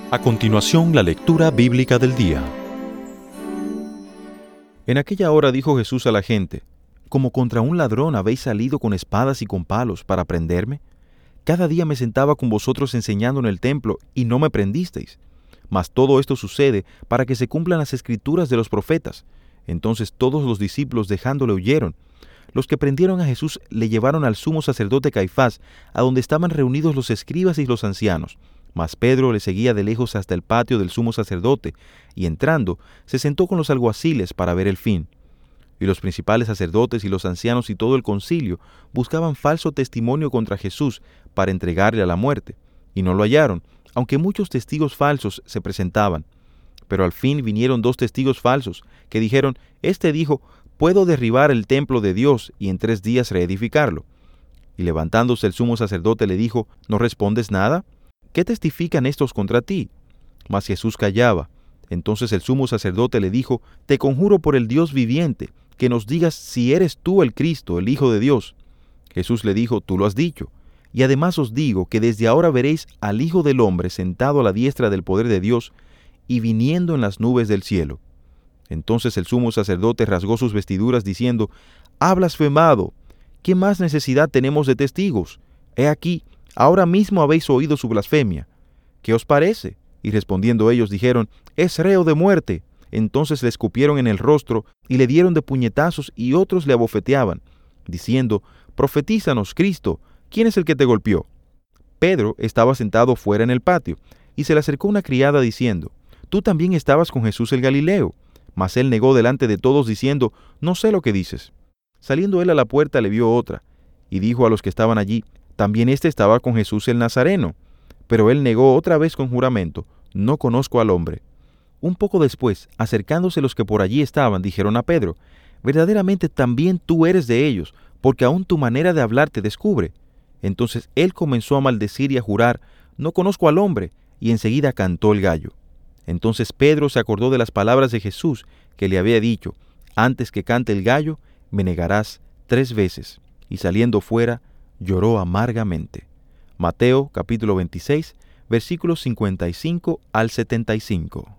A continuación, la lectura bíblica del día. En aquella hora dijo Jesús a la gente: ¿Como contra un ladrón habéis salido con espadas y con palos para prenderme? Cada día me sentaba con vosotros enseñando en el templo, y no me prendisteis. Mas todo esto sucede para que se cumplan las escrituras de los profetas. Entonces todos los discípulos, dejándole, huyeron. Los que prendieron a Jesús le llevaron al sumo sacerdote Caifás, a donde estaban reunidos los escribas y los ancianos. Mas Pedro le seguía de lejos hasta el patio del sumo sacerdote, y entrando, se sentó con los alguaciles para ver el fin. Y los principales sacerdotes y los ancianos y todo el concilio buscaban falso testimonio contra Jesús para entregarle a la muerte, y no lo hallaron, aunque muchos testigos falsos se presentaban. Pero al fin vinieron 2 testigos falsos, que dijeron: Este dijo: puedo derribar el templo de Dios y en 3 días reedificarlo. Y levantándose el sumo sacerdote le dijo: ¿No respondes nada? ¿Qué testifican estos contra ti? Mas Jesús callaba. Entonces el sumo sacerdote le dijo: Te conjuro por el Dios viviente, que nos digas si eres tú el Cristo, el Hijo de Dios. Jesús le dijo: Tú lo has dicho. Y además os digo que desde ahora veréis al Hijo del Hombre sentado a la diestra del poder de Dios y viniendo en las nubes del cielo. Entonces el sumo sacerdote rasgó sus vestiduras diciendo: ¡Ha blasfemado! ¿Qué más necesidad tenemos de testigos? He aquí, ahora mismo habéis oído su blasfemia. ¿Qué os parece? Y respondiendo ellos dijeron: es reo de muerte. Entonces le escupieron en el rostro y le dieron de puñetazos, y otros le abofeteaban, diciendo: profetízanos, Cristo, ¿quién es el que te golpeó? Pedro estaba sentado fuera en el patio, y se le acercó una criada diciendo: tú también estabas con Jesús el Galileo. Mas él negó delante de todos diciendo: no sé lo que dices. Saliendo él a la puerta le vio otra, y dijo a los que estaban allí: también éste estaba con Jesús el Nazareno. Pero él negó otra vez con juramento: no conozco al hombre. Un poco después, acercándose los que por allí estaban, dijeron a Pedro: verdaderamente también tú eres de ellos, porque aún tu manera de hablar te descubre. Entonces él comenzó a maldecir y a jurar: no conozco al hombre, y enseguida cantó el gallo. Entonces Pedro se acordó de las palabras de Jesús, que le había dicho: antes que cante el gallo, me negarás 3 veces. Y saliendo fuera, lloró amargamente. Mateo capítulo 26, versículos 55 al 75.